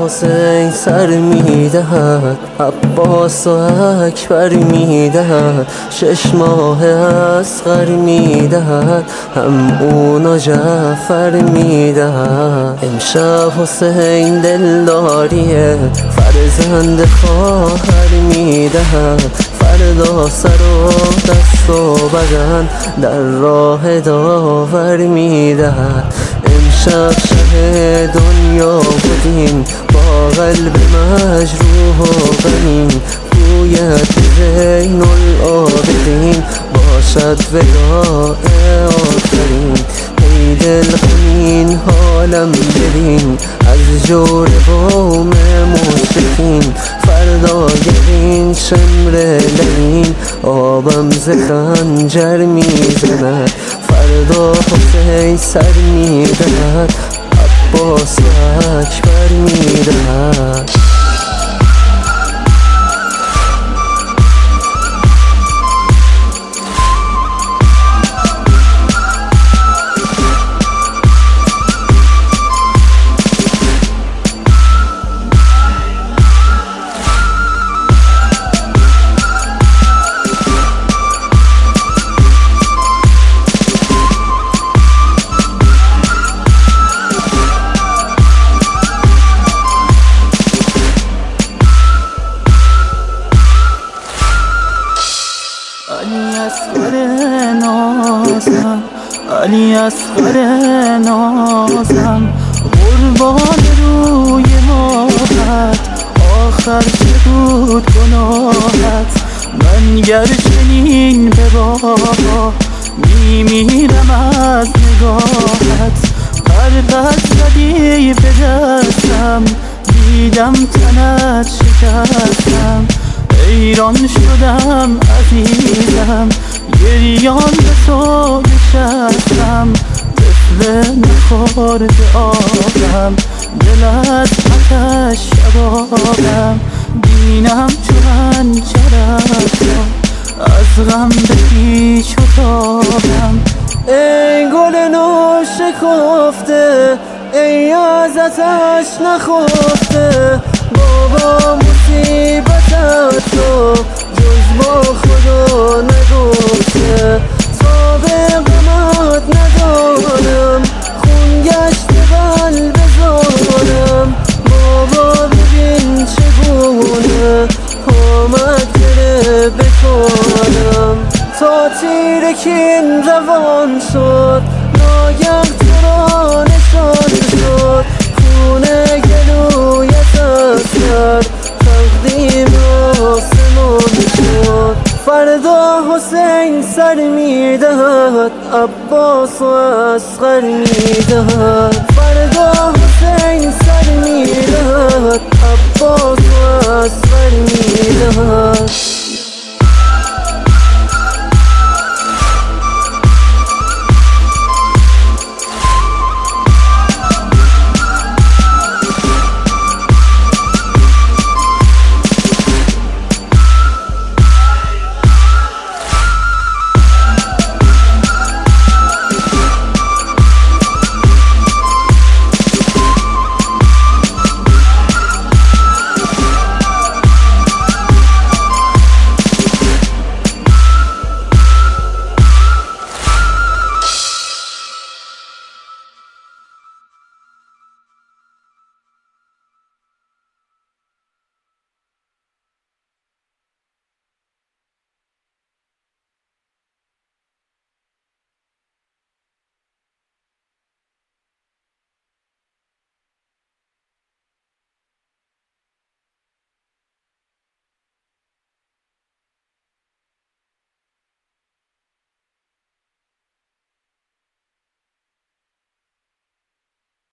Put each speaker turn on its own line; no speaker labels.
حسین سر میدهد، عباس و اکبر میدهد، 6 ماه اصغر میدهد، هم اون و جعفر میدهد. امشب حسین دلداریه، فرزند خواهر میدهد، فردا سر و دست و بدن در راه داور میدهد. امشب شه دنیا بودیم با قلب مجروح و غمین، گوید زین العابدین باشد وداع آخرین. ای دل غمین حالم ببین از جور قوم مشرکین، فردا گرین شمر لعین آبم ز خنجر میزند. فردا حسین سر میدهد، عباس و اکبر میدهد.
علی اصغر نازم، علی اصغر نازم، قربان روی ماهت، آخر چه بود گناهت؟ من گر چنین به بابا میمیرم از نگاهت. غرقت زدی به دستم، دیدم تنت شکستم، حیران شدم عزیزم، گریان به تو نشستم. طفل نخورده آبم، دل از آتش شبابم، بینم چو حنجرت را از غم به پیچ و تابم.
ای گل نو شکفته، ای ازتش نخفته، بابا مصیبتت تو جز با خدا نگفته. تا به غمت ندانم خون گشته قلب زارم، بابا ببین چگونه آمد گره بکنم. تا تیر کین روان شد، ناگه تو را نشان شد، خونه گلویت از کرد تقدیم آسمان شد. فردا حسین سر میدهد، عباس و اصغر میدهد، فردا حسین سر میدهد.